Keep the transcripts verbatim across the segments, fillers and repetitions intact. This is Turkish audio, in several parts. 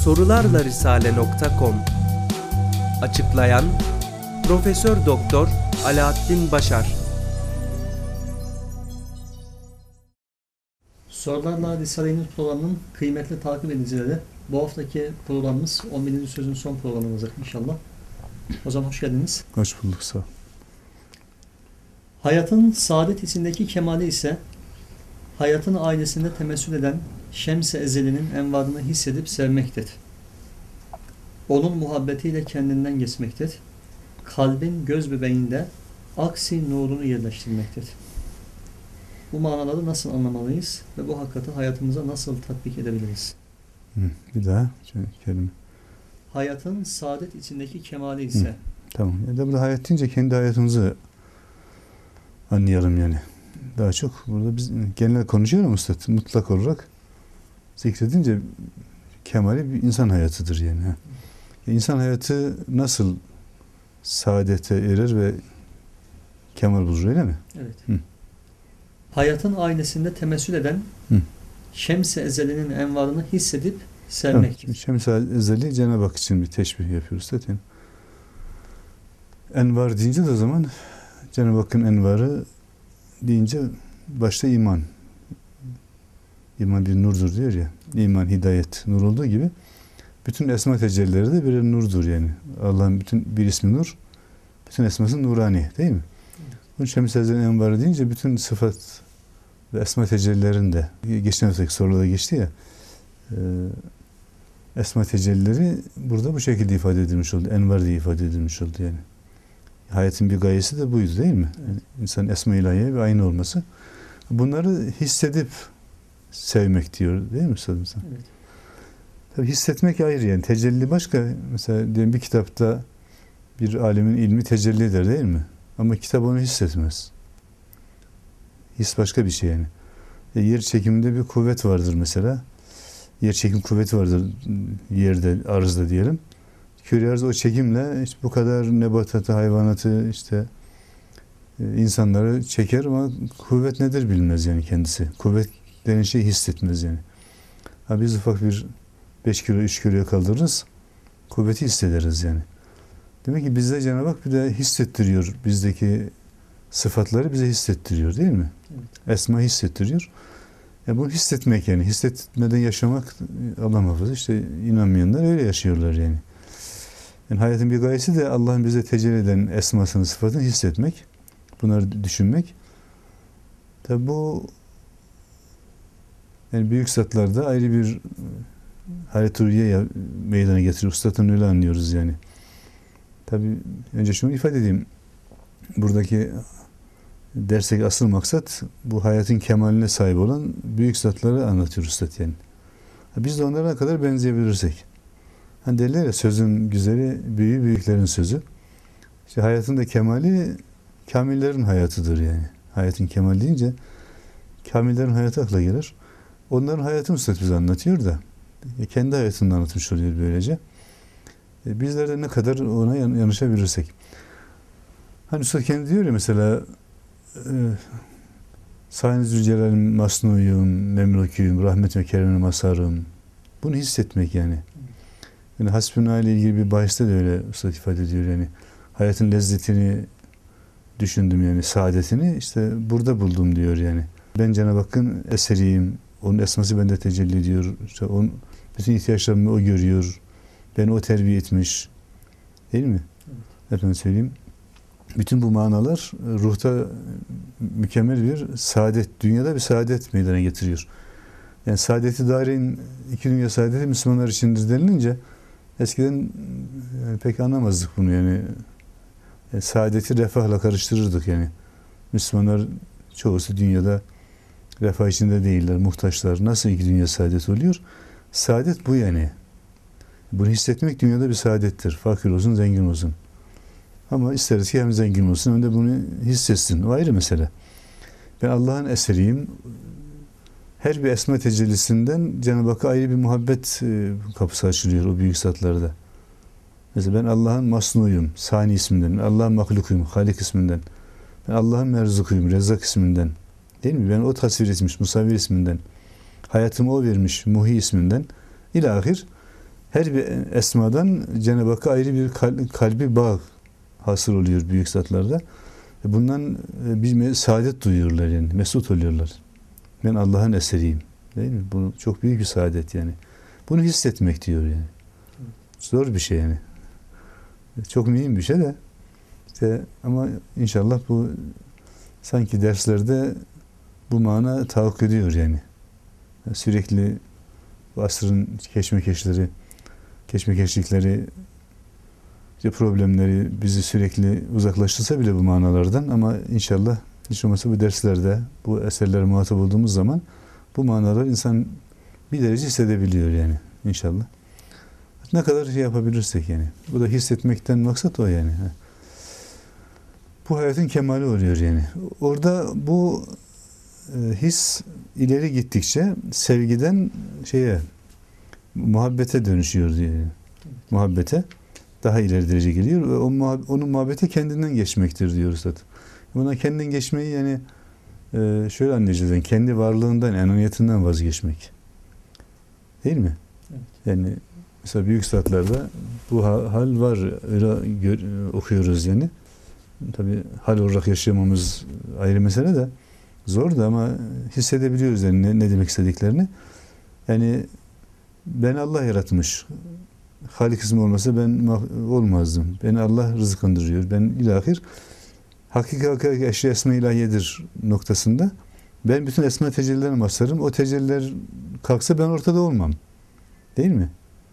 sorularla risale nokta com. Açıklayan Profesör Doktor Alaaddin Başar. Sorularla Risale-i Nur programının kıymetli takip edicileri, bu haftaki programımız on birinci sözün son programı olacak inşallah. O zaman hoş geldiniz. Hoş bulduk, sağ ol. Hayatın saadet içindeki kemali ise hayatın ailesinde temessül eden Şems-i Ezeli'nin envadını hissedip sevmektir. Onun muhabbetiyle kendinden geçmektir. Kalbin göz bebeğinde aksi nurunu yerleştirmektir. Bu manaları nasıl anlamalıyız ve bu hakikati hayatımıza nasıl tatbik edebiliriz? Hı, bir daha şöyle kelime. Hayatın saadet içindeki kemali ise. Hı, tamam. Ya da burada hayat deyince kendi hayatımızı anlayalım yani. Daha çok burada biz genel konuşuyoruz Üstad, mutlak olarak zikredince kemali bir insan hayatıdır yani. İnsan hayatı nasıl saadete erer ve kemal bulur, öyle mi? Evet. Hı. Hayatın aynesinde temessül eden Hı. Şems-i Ezeli'nin envarını hissedip sevmektir. Evet. Şems-i Ezeli Cenab-ı Hak için bir teşbih yapıyoruz zaten. Envar deyince de o zaman Cenab-ı Hakk'ın envarı deyince başta iman. İman bir nurdur diyor ya. İman, hidayet, nur olduğu gibi bütün esma tecellileri de birer nurdur yani. Allah'ın bütün bir ismi nur, bütün esması nurani, değil mi? Bu Şems-i Ezeli'nin envarı deyince bütün sıfat ve esma tecellilerin de, geçen haftaki sorularda geçti ya, e, esma tecellileri burada bu şekilde ifade edilmiş oldu. Envar diye ifade edilmiş oldu yani. Hayatın bir gayesi de buydu, değil mi? Yani insanın esma-i ilahiye bir aynı olması. Bunları hissedip sevmek diyor, değil mi Üstad? Evet. Tabii hissetmek ayrı yani. Tecelli başka. Mesela diyelim bir kitapta bir alimin ilmi tecelli eder, değil mi? Ama kitap onu hissetmez. His başka bir şey yani. E, yer çekiminde bir kuvvet vardır mesela. Yer çekim kuvveti vardır yerde, arzda diyelim. Küre arz o çekimle işte bu kadar nebatatı, hayvanatı, işte e, insanları çeker ama kuvvet nedir bilmez yani kendisi. Kuvvet denen şeyi hissetmez yani. Ha, biz ufak bir beş kilo, üç kiloya kaldırırız, kuvveti hissederiz yani. Demek ki bizde Cenab-ı Hak bir de hissettiriyor, bizdeki sıfatları bize hissettiriyor, değil mi? Evet. Esma hissettiriyor. Ya bunu hissetmek yani, hissetmeden yaşamak Allah muhafaza, işte inanmayanlar öyle yaşıyorlar yani. Yani hayatın bir gayesi de Allah'ın bize tecelli eden esmasını, sıfatını hissetmek, bunları düşünmek. Tabi bu yani büyük zatlarda ayrı bir halet-ı meydana getiriyor. Üstad'ın öyle anlıyoruz yani. Tabi önce şunu ifade edeyim. Buradaki dersteki asıl maksat bu hayatın kemaline sahip olan büyük zatları anlatıyor Üstad yani. Biz de onlara ne kadar benzeyebilirsek. Hani derler ya, sözün güzeli büyüğü büyüklerin sözü. İşte hayatın da kemali kamillerin hayatıdır yani. Hayatın kemali deyince kamillerin hayatı akla gelir. Onların hayatını Üstad bize anlatıyor da e, kendi hayatını anlatmış oluyor böylece. E, bizler de ne kadar ona yan, yanışabilirsek. Hani Üstad kendi diyor ya mesela e, Sayın Zülcelal'im masnuyum, memlukuyum, rahmet ve keremine masarım. Bunu hissetmek yani. Yani hasbuna ile ilgili bir bahiste de öyle Üstad ifade ediyor yani. Hayatın lezzetini düşündüm yani, saadetini işte burada buldum diyor yani. Ben Cenab-ı Hakk'ın eseriyim. Onun esması bende tecelli ediyor. İşte onun bütün ihtiyaçlarımı o görüyor. Beni o terbiye etmiş. Değil mi? Evet. Efendim söyleyeyim. Bütün bu manalar ruhta mükemmel bir saadet, dünyada bir saadet meydana getiriyor. Yani saadeti darin, iki dünya saadeti Müslümanlar içindir denilince eskiden yani pek anlamazdık bunu yani. yani. Saadeti refahla karıştırırdık yani. Müslümanlar çoğusu dünyada refah içinde değiller, muhtaçlar. Nasıl iki dünya saadet oluyor? Saadet bu yani. Bunu hissetmek dünyada bir saadettir. Fakir olsun, zengin olsun. Ama isteriz ki hem zengin olsun hem de bunu hissetsin. O ayrı mesele. Ben Allah'ın eseriyim. Her bir esma tecellisinden Cenab-ı Hakk'a ayrı bir muhabbet kapısı açılıyor o büyük zatlarda. Mesela ben Allah'ın masnuyum, Sani isminden. Allah'ın mahlukuyum, Halik isminden. Ben Allah'ın merzukuyum, Rezzak isminden. Değil mi? Ben o tasvir etmiş, Musavvir isminden. Hayatımı o vermiş, Muhi isminden. İlahir. her bir esmadan Cenab-ı Hakk'a ayrı bir kalbi bağ hasıl oluyor büyük zatlarda. Bundan bir saadet duyuyorlar yani, mesut oluyorlar. Ben Allah'ın eseriyim. Değil mi? Bu çok büyük bir saadet yani. Bunu hissetmek diyor yani. Zor bir şey yani. Çok mühim bir şey de. İşte ama inşallah bu sanki derslerde bu mana tahakkuk ediyor yani. Sürekli bu asrın keşmekeşleri, keşmekeşlikleri, işte problemleri bizi sürekli uzaklaştırsa bile bu manalardan, ama inşallah hiç olmazsa bu derslerde, bu eserlere muhatap olduğumuz zaman bu manalar insan bir derece hissedebiliyor yani inşallah. Ne kadar şey yapabilirsek yani. Bu da hissetmekten maksat o yani. Bu hayatın kemali oluyor yani. Orada bu e, his ileri gittikçe sevgiden şeye, muhabbete dönüşüyor diye. Muhabbete daha ileri derece geliyor ve o muhab- onun muhabbeti kendinden geçmektir diyor Üstad. Buna kendinden geçmeyi yani e, şöyle anlayacağız. Yani kendi varlığından, enaniyetinden vazgeçmek. Değil mi? Evet. Yani mesela büyük zatlarda bu hal var. Öyle gör, okuyoruz yani. Tabii hal olarak yaşamamız ayrı mesele de zor da, ama hissedebiliyoruz yani ne, ne demek istediklerini. Yani ben Allah yaratmış. Halik ismi olmasa ben olmazdım. Beni Allah rızkındırıyor. Ben ilahir hakiki eşya esma ilahiyedir noktasında ben bütün esma tecellilerine mazharım. O tecelliler kalksa ben ortada olmam. Değil mi?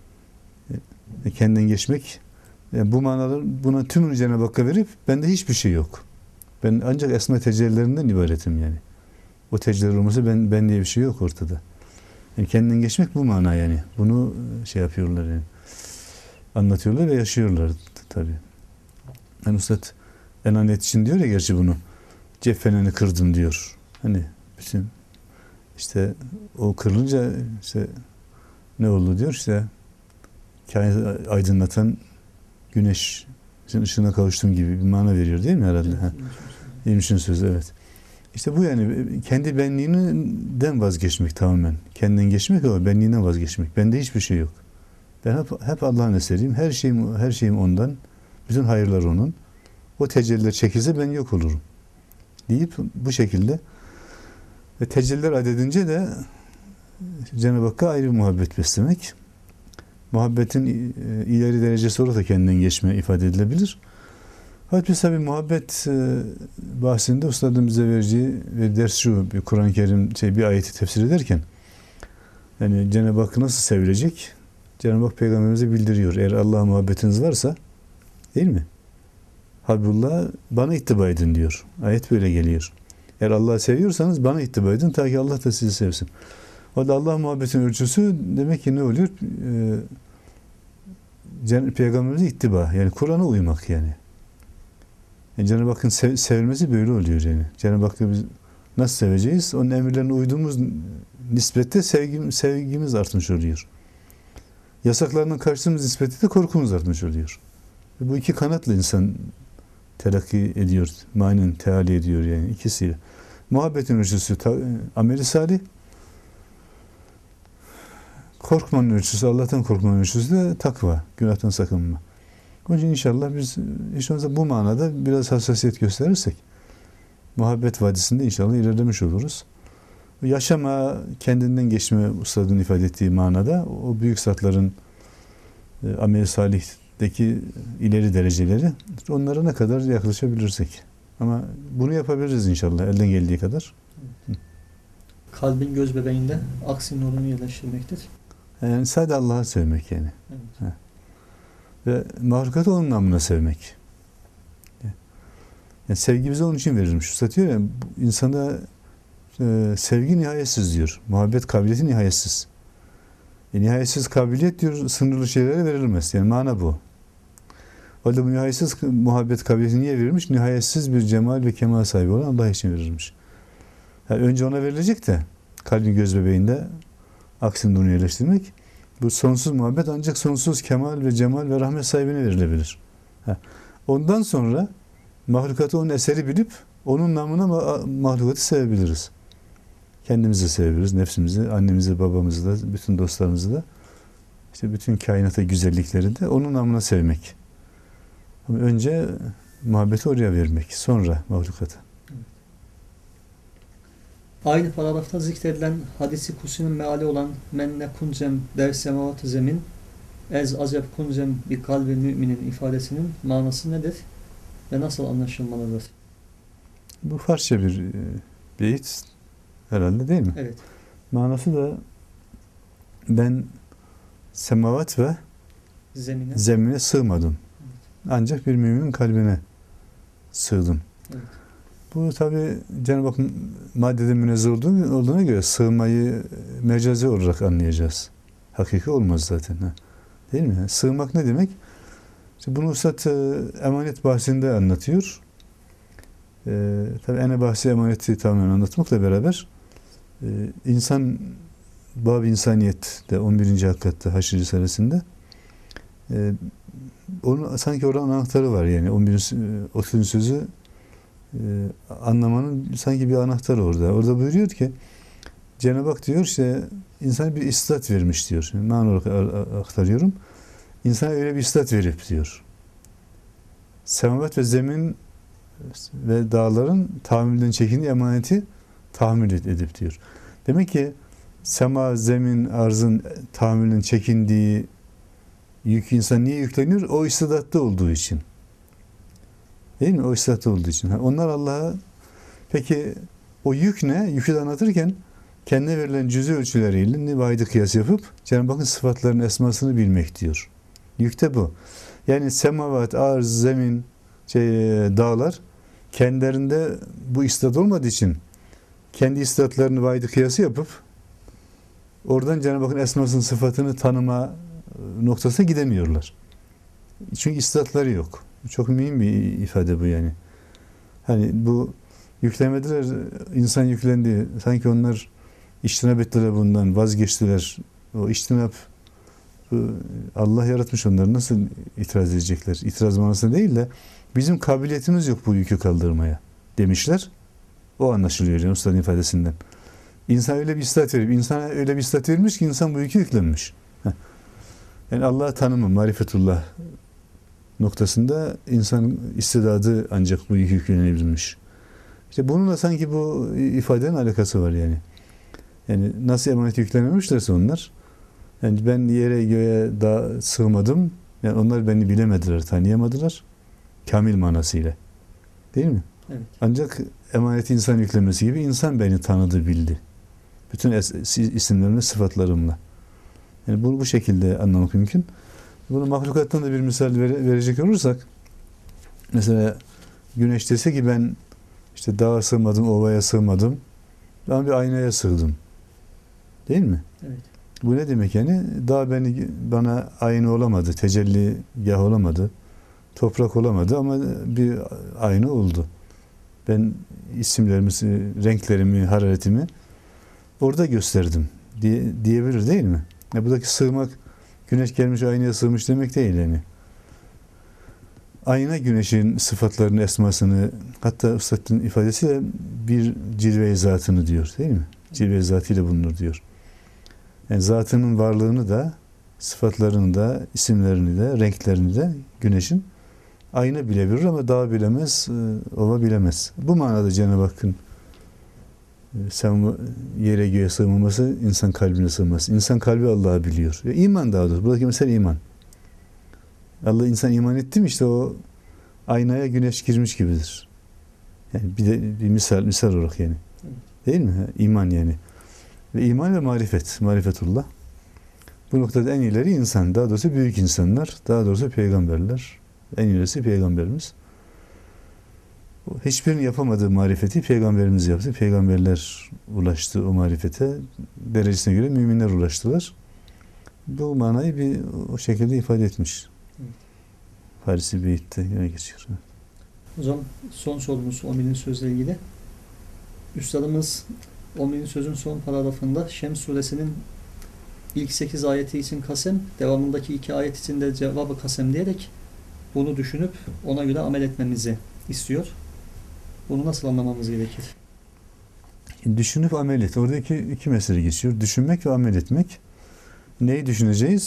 E, kendinden geçmek, yani bu manalar, buna tümünü Cenab-ı Hakk'a verip bende hiçbir şey yok. Ben ancak esma tecellilerinden ibaretim yani. O tecelliler olmasa ben, ben diye bir şey yok ortada. Yani kendinden geçmek bu mana yani. Bunu şey yapıyorlar yani. Anlatıyorlar ve yaşıyorlar tabii. Yani Üstad enaniyet için diyor ya gerçi bunu. Ceffeneni kırdım diyor. Hani bütün işte o kırılınca işte ne oldu diyor, işte kainat aydınlatan güneş ışığına kavuştum gibi bir mana veriyor değil mi herhalde? Evet, İlmiş'in sözü, evet. İşte bu yani kendi benliğinden vazgeçmek tamamen. Kendinden geçmek ama benliğinden vazgeçmek. Bende hiçbir şey yok. Ben hep, hep Allah'ın eseriyim. Her şeyim, her şeyim ondan. Bütün hayırlar onun. O tecelliler çekilse ben yok olurum. Deyip bu şekilde ve tecelliler adedince de Cenab-ı Hakk'a ayrı bir muhabbet beslemek. Muhabbetin ileri derecesi olarak da kendinden geçme ifade edilebilir. Fakat biz tabi muhabbet bahsinde Üstad'ın bize vereceği bir ders şu, bir Kur'an-ı Kerim şey, bir ayeti tefsir ederken yani Cenab-ı Hakk'ı nasıl sevilecek? Cenab-ı Hak Peygamberimize bildiriyor. Eğer Allah'a muhabbetiniz varsa, değil mi? Habibullah bana ittiba edin diyor. Ayet böyle geliyor. Eğer Allah'ı seviyorsanız bana ittiba edin ta ki Allah da sizi sevsin. O da Allah muhabbetin ölçüsü demek ki ne oluyor? Ee, Peygamberimize ittiba. Yani Kur'an'a uymak yani. yani Cenab-ı Hakk'ın sev, sevilmesi böyle oluyor yani. Cenab-ı Hakk'ı biz nasıl seveceğiz? Onun emirlerine uyduğumuz nispette sevgimiz, sevgimiz artmış oluyor. Yasaklarından kaçtığımız nispette de korkumuz artmış oluyor. Ve bu iki kanatla insan terakki ediyor, manen teali ediyor yani ikisiyle. Muhabbetin ölçüsü ameli salih, korkmanın ölçüsü, Allah'tan korkmanın ölçüsü de takva, günahtan sakınma. Onun için inşallah biz hiç olmazsa bu manada biraz hassasiyet gösterirsek muhabbet vadisinde inşallah ilerlemiş oluruz. Yaşama, kendinden geçme Üstad'ın ifade ettiği manada o büyük zatların e, amel-i salihdeki ileri dereceleri, onlara ne kadar yaklaşabilirsek. Ama bunu yapabiliriz inşallah elden geldiği kadar. Kalbin göz bebeğinde aksi nurunu yerleştirmektir. Yani sadece Allah'ı sevmek yani. Evet. Ve mahlukatı onun namına sevmek. Yani sevgi bize onun için verilmiş. Üstad diyor ya, insanda e, sevgi nihayetsiz diyor. Muhabbet kabiliyeti nihayetsiz. E, nihayetsiz kabiliyet diyor sınırlı şeylere verilmez. Yani mana bu. O da bu nihayetsiz muhabbet kabiliyeti niye verilmiş? Nihayetsiz bir cemal ve kemal sahibi olan Allah için verilmiş. Yani önce ona verilecek de kalbin göz bebeğinde aksini nurunu yerleştirmek. Bu sonsuz muhabbet ancak sonsuz kemal ve cemal ve rahmet sahibine verilebilir. Ha. Ondan sonra mahlukatı onun eseri bilip onun namına mahlukatı sevebiliriz. Kendimizi sevebiliriz, nefsimizi, annemizi, babamızı da, bütün dostlarımızı da. işte bütün kainata güzellikleri de onun namına sevmek. Ama önce muhabbeti oraya vermek, sonra mahlukata. Aynı paragrafta zikredilen hadisi kutsinin meali olan men nekuncem der semavat zemin ez acep kuncem bir kalbi müminin ifadesinin manası nedir ve nasıl anlaşılmalıdır? Bu Farsça bir e, beyit herhalde, değil mi? Evet. Manası da ben semavat ve Zemine. zemine sığmadım. Ancak bir müminin kalbine sığdım. Evet. Bu tabi Cenab-ı Hakk'ın maddede münezzeh olduğu, olduğuna göre sığmayı mecazi olarak anlayacağız. Hakiki olmaz zaten. Ha. Değil mi? Sığmak ne demek? İşte bunu Üstad e, emanet bahsinde anlatıyor. E, tabi ene bahsi emaneti tamamen anlatmakla beraber e, insan Bab-ı İnsaniyet'te on birinci hakikatte Haşr Risalesi'nde e, onun sanki oranın anahtarı var yani on birinci otuzuncu sözü e, anlamanın sanki bir anahtarı orada. Orada buyuruyor ki Cenab-ı Hak diyor işte insana bir istat vermiş diyor. Yani man olarak aktarıyorum. İnsana öyle bir istat verip diyor. Semavat ve zemin ve dağların tahammülden çekindiği emaneti tahammül edip diyor. Demek ki sema, zemin, arzın tahammülden çekindiği yük insan niye yükleniyor? O istidatta olduğu için. Değil mi? O istidatta olduğu için. Onlar Allah'a peki o yük ne? Yükü de anlatırken kendine verilen cüz'i ölçüleriyle vaydı kıyas yapıp Cenab-ı Hakk'ın sıfatlarının esmasını bilmek diyor. Yük de bu. Yani semavat, arz, zemin, şey, dağlar kendilerinde bu istidat olmadığı için kendi istidatlarını vaydı kıyası yapıp oradan Cenab-ı Hakk'ın esmasının sıfatını tanıma noktasına gidemiyorlar. Çünkü istidatları yok. Çok mühim bir ifade bu yani. Hani bu yüklemediler, insan yüklendi. Sanki onlar iştinap ettiler bundan, vazgeçtiler. O iştinap Allah yaratmış onları. Nasıl itiraz edecekler? İtiraz manasında değil de bizim kabiliyetimiz yok bu yükü kaldırmaya demişler. O anlaşılıyor yani Ustad'ın ifadesinden. İnsan öyle bir istat verip, insana öyle bir istat verilmiş ki insan bu yükü yüklenmiş. Heh. Yani Allah'ı tanımı, marifetullah noktasında insan istidadı ancak bu yükü yüklenebilmiş. İşte bununla sanki bu ifadenin alakası var yani. Yani nasıl emanet yüklenemişlerse onlar, yani ben yere göğe daha sığmadım, yani onlar beni bilemediler, tanıyamadılar. Kamil manasıyla. Değil mi? Evet. Ancak emaneti insan yüklemesi gibi insan beni tanıdı, bildi. Bütün es- isimlerimle, sıfatlarımla. Yani bunu bu şekilde anlamak mümkün. Bunu mahlukattan da bir misal vere, verecek olursak, mesela güneş dese ki ben işte dağa sığmadım, ovaya sığmadım, ben bir aynaya sığdım. Değil mi? Evet. Bu ne demek yani? Dağ beni, bana ayna olamadı, tecelligah olamadı, toprak olamadı ama bir ayna oldu. Ben isimlerimi, renklerimi, hararetimi orada gösterdim diye, diyebilir değil mi? Ya buradaki sığmak, güneş gelmiş aynaya sığmış demek değil yani. Ayna güneşin sıfatlarını, esmasını, hatta Üstad'ın ifadesiyle bir cilve-i zatını diyor değil mi? Cilve-i zatıyla bulunur diyor. Yani zatının varlığını da, sıfatlarını da, isimlerini de, renklerini de güneşin ayna bilebilir ama dağ bilemez, ova bilemez. Bu manada Cenab-ı Hakk'ın sen yere göğe sığmaması, insan kalbine sığması. İnsan kalbi Allah'ı biliyor. Ve iman daha doğrusu. Buradaki mesele iman. Allah insan iman etti mi işte o aynaya güneş girmiş gibidir. Yani bir de bir misal, misal olarak yani. Değil mi? İman yani. Ve iman ve marifet. Marifetullah. Bu noktada en ileri insan. Daha doğrusu büyük insanlar. Daha doğrusu peygamberler. En ilerisi peygamberimiz. Hiçbirinin yapamadığı marifeti peygamberimiz yaptı. Peygamberler ulaştı o marifete. Derecesine göre müminler ulaştılar. Bu manayı bir o şekilde ifade etmiş. Evet. Farisi Beyt'te yine geçiyor. O zaman son sorumuz on bininci sözle ilgili. Üstadımız on bininci sözün son paragrafında Şems suresinin ilk sekiz ayeti için kasem, devamındaki iki ayet için de cevabı kasem diyerek bunu düşünüp ona göre amel etmemizi istiyor. Bunu nasıl anlamamız gerekir? Düşünüp amel et. Oradaki iki mesele geçiyor. Düşünmek ve amel etmek. Neyi düşüneceğiz?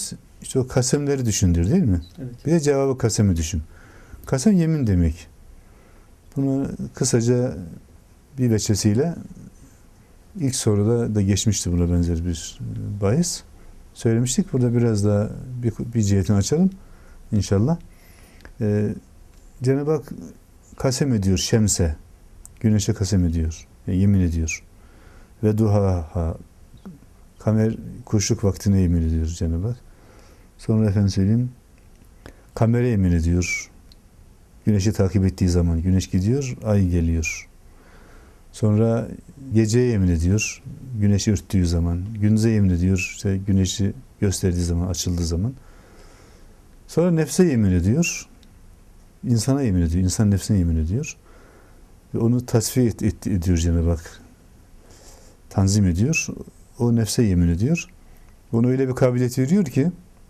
işte o kasemleri düşündür değil mi? Evet. Bir de cevabı kasemi düşün. Kasem yemin demek. Bunu kısaca bir veçesiyle ilk soruda da geçmişti, buna benzer bir bahis. Söylemiştik. Burada biraz daha bir, bir cihetini açalım inşallah. Ee, Cenab-ı Hak kasem ediyor şemse. Güneşe kasem ediyor. Yani yemin ediyor. Ve duhaha. Kamer kuşluk vaktine yemin ediyor Cenab-ı Hak. Sonra efendim söyleyeyim. Kamera yemin ediyor. Güneşi takip ettiği zaman güneş gidiyor, ay geliyor. Sonra geceye yemin ediyor. Güneşi örttüğü zaman. Gündüze yemin ediyor. İşte güneşi gösterdiği zaman, açıldığı zaman. Sonra nefse yemin ediyor. İnsana yemin ediyor. İnsan nefsine yemin ediyor. Ve onu tasfiye et, et, ediyor Cenab-ı Hak. Tanzim ediyor. O nefse yemin ediyor. Ona öyle bir kabiliyet veriyor ki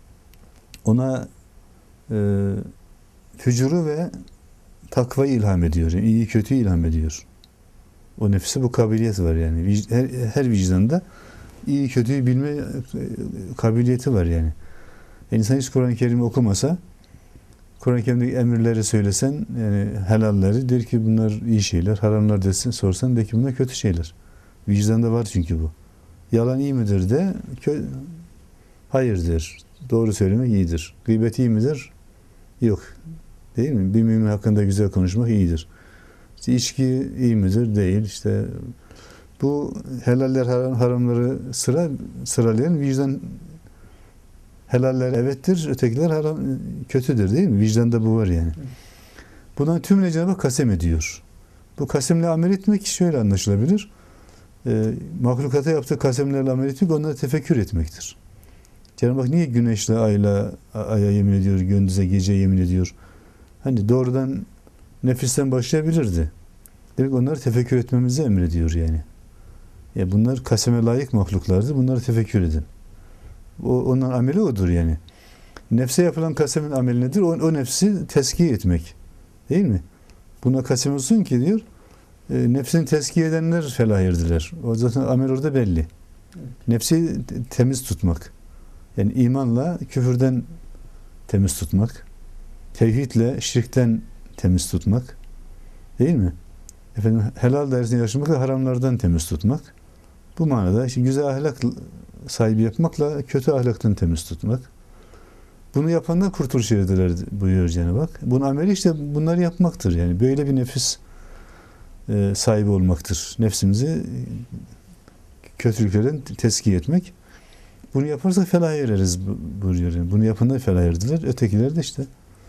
ona e, fücuru ve takvayı ilham ediyor. Yani iyi kötüyü ilham ediyor. O nefse bu kabiliyet var yani. Her, her vicdanda iyi kötüyü bilme kabiliyeti var yani. yani insan hiç Kur'an-ı Kerim'i okumasa, Kur'an-ı Kerim'deki emirleri söylesen, yani helalleri, der ki bunlar iyi şeyler, haramlar desin, sorsan belki bunlar kötü şeyler. Vicdanda var çünkü bu. Yalan iyi midir de, kö- hayırdır. Doğru söylemek iyidir. Gıybet iyi midir? Yok. Değil mi? Bir mümin hakkında güzel konuşmak iyidir. İşte içki iyi midir? Değil. İşte bu helaller haram, haramları sıra sıralayan vicdan, helaller evettir, ötekiler haram kötüdür değil mi? Vicdanda bu var yani. Bundan tümüne Cenab-ı Hak kasem ediyor. Bu kasemle amel etmek şöyle anlaşılabilir. E, mahlukata yaptığı kasemlerle amel etmek, onları tefekkür etmektir. Cenab-ı Hak niye güneşle, ayla, aya yemin ediyor, gündüze, geceye yemin ediyor? Hani doğrudan nefisten başlayabilirdi. Demek onları tefekkür etmemizi emrediyor yani. Ya bunlar kaseme layık mahluklardır. Bunları tefekkür edin. O, onların ameli odur yani. Nefse yapılan kasemin ameli nedir? O, o nefsi teskiye etmek. Değil mi? Buna kasem olsun ki diyor, e, nefsini teskiye edenler felahirdiler. O zaten amel orada belli. Evet. Nefsi temiz tutmak. Yani imanla küfürden temiz tutmak. Tevhidle şirkten temiz tutmak. Değil mi? Efendim helal dairesinde yaşamakla haramlardan temiz tutmak. Bu manada işte güzel ahlak sahibi yapmakla kötü ahlaktan temiz tutmak. Bunu yapanlar kurtuluş erdiler buyuruyor Cenab-ı Hak. Bunun ameli işte bunları yapmaktır. Yani böyle bir nefis e, sahibi olmaktır. Nefsimizi kötülüklerden tezkiye etmek. Bunu yaparsak felaha ereriz buyuruyor. Yani bunu yapanlar felaha erdiler. Ötekiler de işte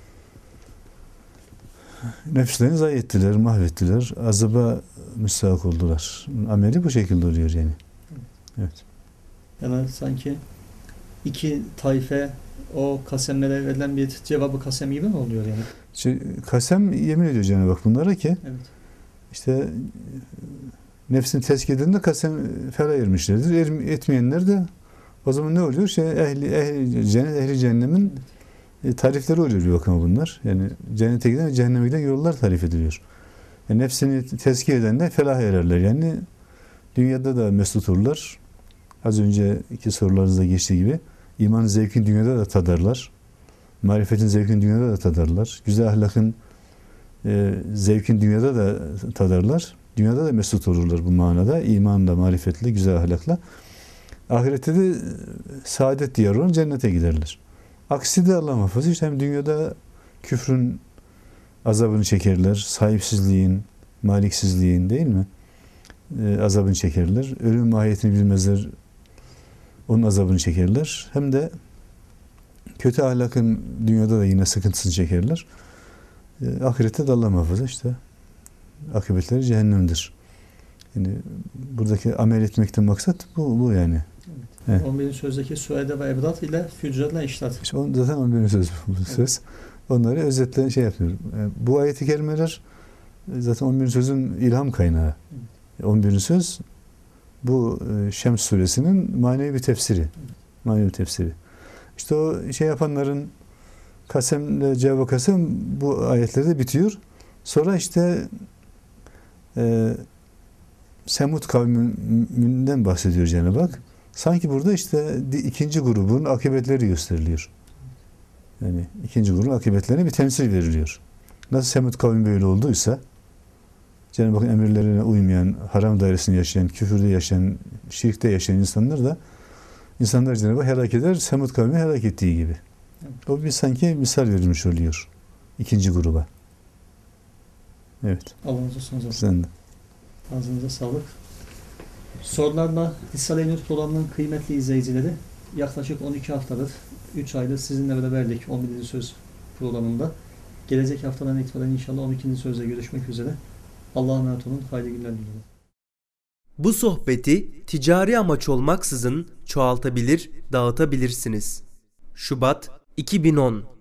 nefislerini zayi ettiler, mahvettiler. Azaba müstahak oldular. Ameli bu şekilde oluyor yani. Evet. Yani sanki iki taife o kasemlere verilen bir cevabı kasem gibi mi oluyor yani? İşte kasem yemin ediyor Cenab-ı Hak bunlara ki evet. işte nefsini tezkiye edenler kasem ferah ermişlerdir. Er, etmeyenler de o zaman ne oluyor? Şey, ehli, ehli cennet, ehli cehennemin evet. tarifleri oluyor bir bakıma bunlar. Yani cennete giden ve cehenneme giden yollar tarif ediliyor. Yani nefsini tezkiye edenler felah ererler. Yani dünyada da mesut olurlar. Az önceki sorularınızda geçtiği gibi imanın zevkin dünyada da tadarlar. Marifetin zevkin dünyada da tadarlar. Güzel ahlakın e, zevkin dünyada da tadarlar. Dünyada da mesut olurlar bu manada. İmanla, marifetle, güzel ahlakla. Ahirette de saadet diyarı olan cennete giderler. Aksi de Allah muhafaza işte hem dünyada küfrün azabını çekerler. Sahipsizliğin, maliksizliğin değil mi? E, azabını çekerler. Ölüm mahiyetini bilmezler. Onun azabını çekerler. Hem de kötü ahlakın dünyada da yine sıkıntısını çekerler. E, ahirette de Allah muhafaza işte akıbetleri cehennemdir. Yani buradaki amel etmekten maksat bu, bu yani. Evet. Evet. on birinci sözdeki suede ve ebdat ile fücretle iştat. İşte on, zaten on birinci söz bu söz. Evet. Onları özetle şey yapıyorum. Yani bu ayet-i kerimeler zaten on birinci sözün ilham kaynağı. Evet. on birinci söz bu Şems suresinin manevi bir tefsiri. Evet. Manevi bir tefsiri. İşte o şey yapanların kasemle cevabı kasem bu ayetlerde bitiyor. Sonra işte e, Semud kavminden bahsediyor Cenab-ı Hak. Sanki burada işte ikinci grubun akıbetleri gösteriliyor. Yani ikinci grubun akıbetlerine bir temsil veriliyor. Nasıl Semud kavmi böyle olduysa, Cenab-ı Hakk'ın emirlerine uymayan, haram dairesinde yaşayan, küfürde yaşayan, şirkte yaşayan insanlar da insanlar Cenab-ı Hak helak eder, Semud kavmi helak ettiği gibi. Evet. O bir sanki misal verilmiş oluyor ikinci gruba. Evet. Allah'ınıza son zaman. Sen de. Ağzınıza sağlık. Sorularla Risale-i Nur programının kıymetli izleyicileri, yaklaşık on iki haftadır, üç aydır sizinle beraberdik on birinci söz programında. Gelecek haftadan itibaren inşallah on ikinci sözle görüşmek üzere. Allah'a emanet olun. Hayırlı günler diliyorum. Bu sohbeti ticari amaç olmaksızın çoğaltabilir, dağıtabilirsiniz. Şubat iki bin on